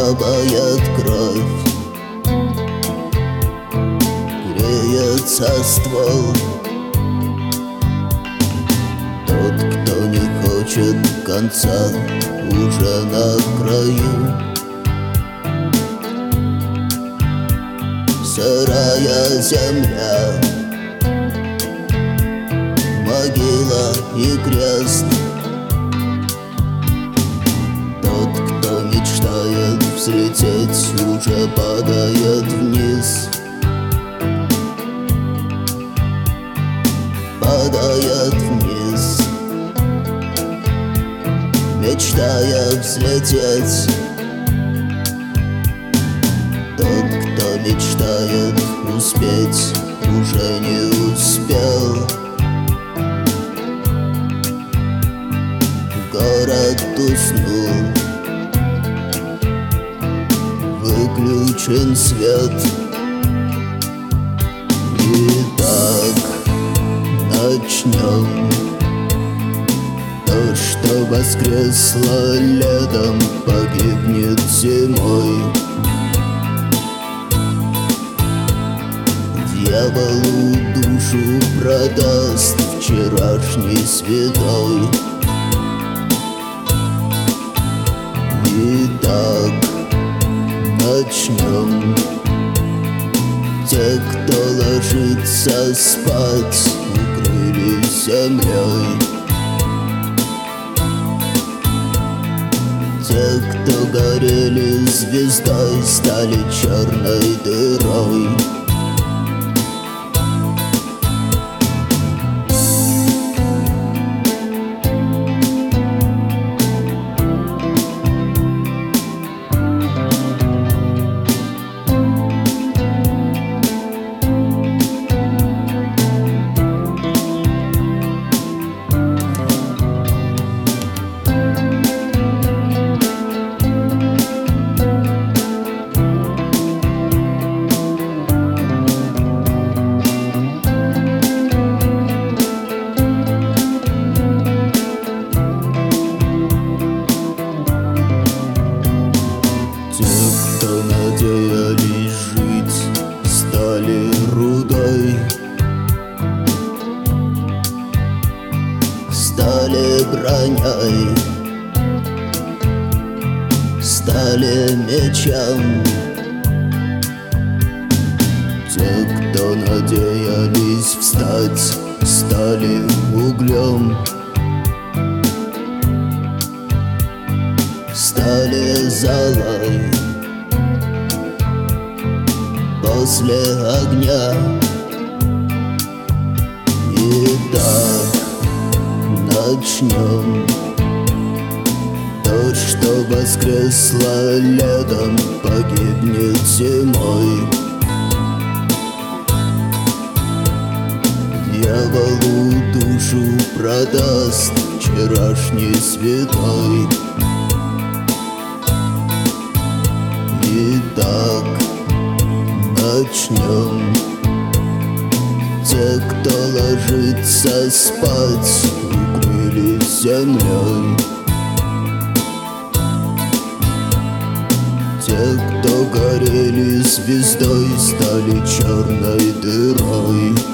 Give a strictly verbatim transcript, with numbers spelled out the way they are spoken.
капает кровь, греется ствол. Тот, кто не хочет конца, уже на краю. Сырая земля, могила и крест. Тот, кто мечтает взлететь, уже падает вниз. Падает вниз, мечтая взлететь. Тот, кто мечтает успеть, уже не успел. Город уснул, выключен свет. Итак, начнем. То, что воскресло летом, погибнет зимой. Дьяволу душу продаст вчерашний святой. Итак, начнем. Те, кто ложится спать, укрылись землей. Те, кто горели звездой, стали черной дырой. Надеялись жить, стали рудой, стали броней, стали мечом. Те, кто надеялись встать, стали углем, стали золой после огня. Итак, начнем. То, что воскресло летом, погибнет зимой. Дьяволу душу продаст вчерашний святой. Итак, начнем. Те, кто ложится спать, укрылись землей. Те, кто горели звездой, стали черной дырой.